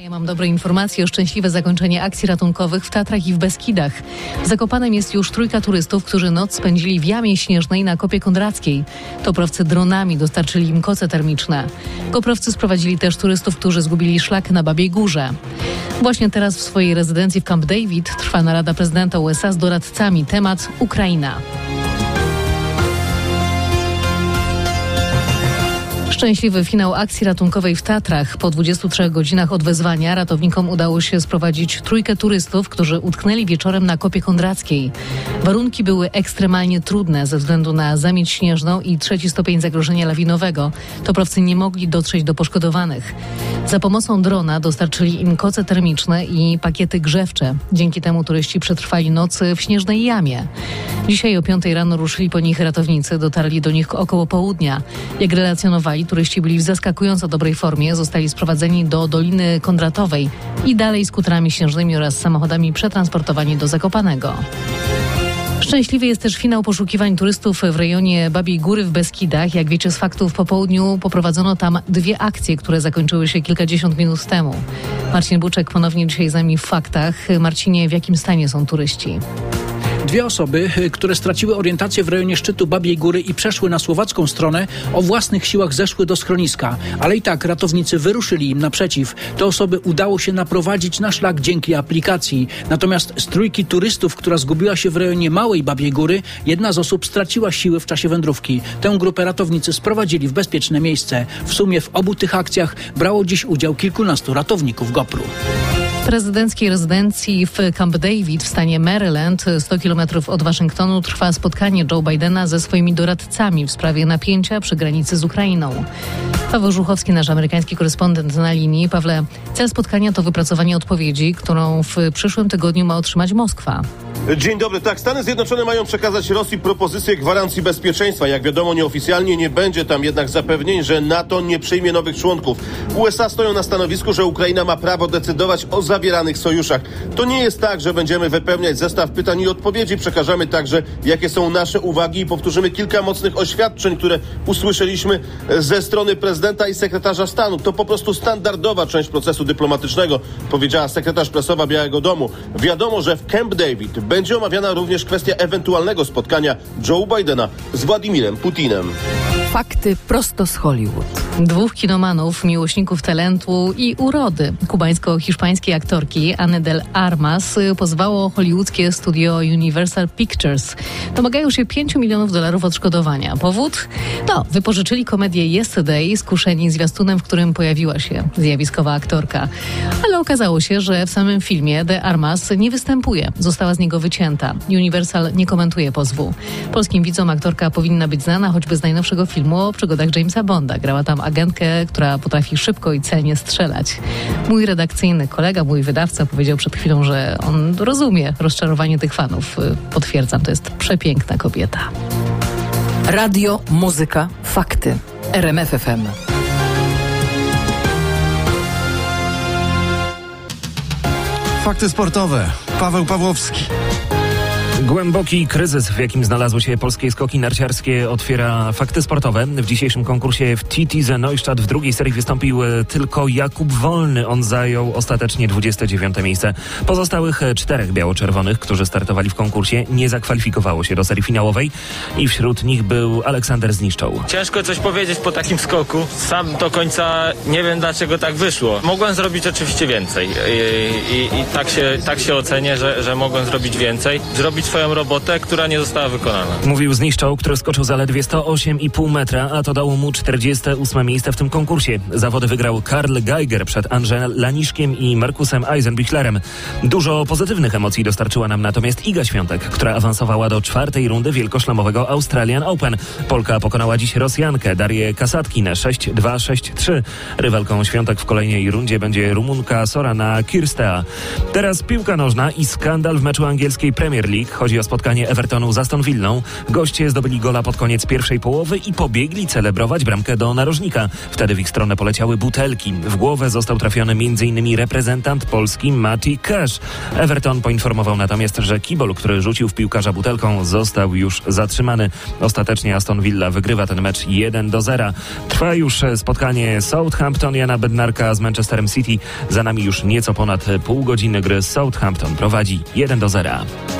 Ja mam dobre informacje o szczęśliwe zakończenie akcji ratunkowych w Tatrach i w Beskidach. W Zakopanem jest już 3 turystów, którzy noc spędzili w jamie śnieżnej na Kopie Kondrackiej. Toprowcy dronami dostarczyli im koce termiczne. Koprowcy sprowadzili też turystów, którzy zgubili szlak na Babiej Górze. Właśnie teraz w swojej rezydencji w Camp David trwa narada prezydenta USA z doradcami. Temat Ukraina. Szczęśliwy finał akcji ratunkowej w Tatrach. Po 23 godzinach od wezwania ratownikom udało się sprowadzić 3 turystów, którzy utknęli wieczorem na Kopie Kondrackiej. Warunki były ekstremalnie trudne ze względu na zamieć śnieżną i 3 stopień zagrożenia lawinowego. Toprowcy nie mogli dotrzeć do poszkodowanych. Za pomocą drona dostarczyli im koce termiczne i pakiety grzewcze. Dzięki temu turyści przetrwali noc w śnieżnej jamie. Dzisiaj o 5 rano ruszyli po nich ratownicy. Dotarli do nich około południa. Jak relacjonowali, turyści byli w zaskakująco dobrej formie, zostali sprowadzeni do Doliny Kondratowej i dalej skuterami śnieżnymi oraz samochodami przetransportowani do Zakopanego. Szczęśliwy jest też finał poszukiwań turystów w rejonie Babiej Góry w Beskidach. Jak wiecie z faktów, po południu poprowadzono tam 2 akcje, które zakończyły się kilkadziesiąt minut temu. Marcin Buczek ponownie dzisiaj z nami w faktach. Marcinie, w jakim stanie są turyści? 2 osoby, które straciły orientację w rejonie szczytu Babiej Góry i przeszły na słowacką stronę, o własnych siłach zeszły do schroniska. Ale i tak ratownicy wyruszyli im naprzeciw. Te osoby udało się naprowadzić na szlak dzięki aplikacji. Natomiast z 3 turystów, która zgubiła się w rejonie Małej Babiej Góry, jedna z osób straciła siły w czasie wędrówki. Tę grupę ratownicy sprowadzili w bezpieczne miejsce. W sumie w obu tych akcjach brało dziś udział kilkunastu ratowników GoPro. W prezydenckiej rezydencji w Camp David w stanie Maryland, 100 km od Waszyngtonu, trwa spotkanie Joe Bidena ze swoimi doradcami w sprawie napięcia przy granicy z Ukrainą. Paweł Żuchowski, nasz amerykański korespondent na linii. Pawle, cel spotkania to wypracowanie odpowiedzi, którą w przyszłym tygodniu ma otrzymać Moskwa. Dzień dobry. Tak, Stany Zjednoczone mają przekazać Rosji propozycję gwarancji bezpieczeństwa. Jak wiadomo, nieoficjalnie nie będzie tam jednak zapewnień, że NATO nie przyjmie nowych członków. USA stoją na stanowisku, że Ukraina ma prawo decydować o zawieranych sojuszach. To nie jest tak, że będziemy wypełniać zestaw pytań i odpowiedzi. Przekażemy także, jakie są nasze uwagi i powtórzymy kilka mocnych oświadczeń, które usłyszeliśmy ze strony prezydenta i sekretarza stanu. To po prostu standardowa część procesu dyplomatycznego, powiedziała sekretarz prasowa Białego Domu. Wiadomo, że w Camp David będzie omawiana również kwestia ewentualnego spotkania Joe Bidena z Władimirem Putinem. Fakty prosto z Hollywood. 2 kinomanów, miłośników talentu i urody kubańsko-hiszpańskiej aktorki Anny de Armas pozwało hollywoodzkie studio Universal Pictures. Domagają się $5 milionów odszkodowania. Powód? Wypożyczyli komedię Yesterday, skuszeni zwiastunem, w którym pojawiła się zjawiskowa aktorka. Ale okazało się, że w samym filmie de Armas nie występuje. Została z niego wycięta. Universal nie komentuje pozwu. Polskim widzom aktorka powinna być znana choćby z najnowszego filmu o przygodach Jamesa Bonda. Grała tam agentkę, która potrafi szybko i celnie strzelać. Mój redakcyjny kolega, mój wydawca powiedział przed chwilą, że on rozumie rozczarowanie tych fanów. Potwierdzam, to jest przepiękna kobieta. Radio, muzyka, fakty. RMF FM. Fakty sportowe. Paweł Pawłowski. Głęboki kryzys, w jakim znalazły się polskie skoki narciarskie, otwiera fakty sportowe. W dzisiejszym konkursie w TT ze Neustadt w drugiej serii wystąpił tylko Jakub Wolny. On zajął ostatecznie 29. miejsce. Pozostałych 4 biało-czerwonych, którzy startowali w konkursie, nie zakwalifikowało się do serii finałowej i wśród nich był Aleksander Zniszczoł. Ciężko coś powiedzieć po takim skoku. Sam do końca nie wiem, dlaczego tak wyszło. Mogłem zrobić oczywiście więcej i tak się ocenię, że mogłem zrobić więcej. Zrobić swoją robotę, która nie została wykonana. Mówił Zniszczał, który skoczył zaledwie 108,5 metra, a to dało mu 48. miejsce w tym konkursie. Zawody wygrał Karl Geiger przed Andrzejem Laniszkiem i Markusem Eisenbichlerem. Dużo pozytywnych emocji dostarczyła nam natomiast Iga Świątek, która awansowała do 4. rundy wielkoszlemowego Australian Open. Polka pokonała dziś Rosjankę Darię Kasatkinę 6-2, 6-3. Rywalką Świątek w kolejnej rundzie będzie Rumunka Sorana Kirstea. Teraz piłka nożna i skandal w meczu angielskiej Premier League. Chodzi o spotkanie Evertonu z Aston Villą. Goście zdobyli gola pod koniec pierwszej połowy i pobiegli celebrować bramkę do narożnika. Wtedy w ich stronę poleciały butelki. W głowę został trafiony m.in. reprezentant Polski Matty Cash. Everton poinformował natomiast, że kibol, który rzucił w piłkarza butelką, został już zatrzymany. Ostatecznie Aston Villa wygrywa ten mecz 1-0. Trwa już spotkanie Southampton Jana Bednarka z Manchesterem City. Za nami już nieco ponad pół godziny gry. Southampton prowadzi 1-0.